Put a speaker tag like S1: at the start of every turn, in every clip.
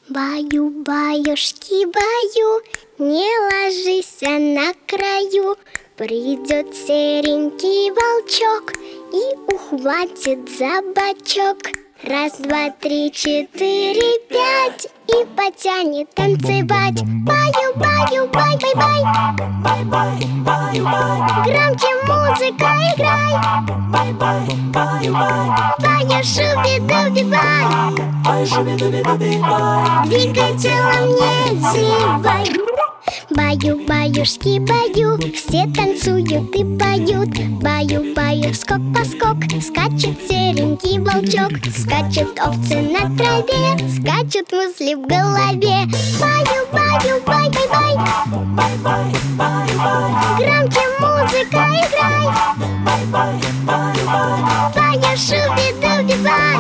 S1: Баю-баюшки, баю, не ложись на краю. Придет серенький волчок и ухватит за бочок. Раз, два, три, четыре, пять, и потянет танцевать. Баю, баю, бай, бай, бай. Громче музыка играй. Баю, шуби-дуби-бай. Двигай телом, не зевай. Баю-баюшки, баю, все танцуют и поют. Баю-баю, скок-поскок, скачет серенький волчок. Скачут овцы на траве, скачут мысли в голове. Баю-баю, бай-бай-бай. Громче музыка играй. Баю, шуби-дуби-бай.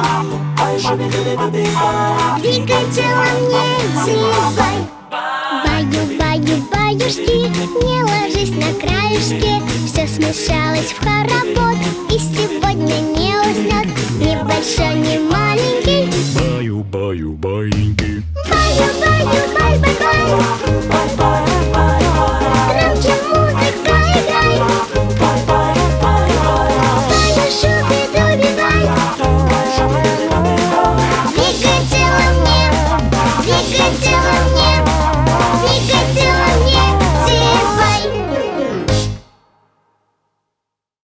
S1: Двигай телом, не зевай. Баю-баю-баюшки, не ложись на краюшке. Все смешалось в хоровод, и сегодня не уснет ни большой, ни маленький.
S2: Баю-баю-баиньки.
S1: Баю-баю-бай-бай-бай.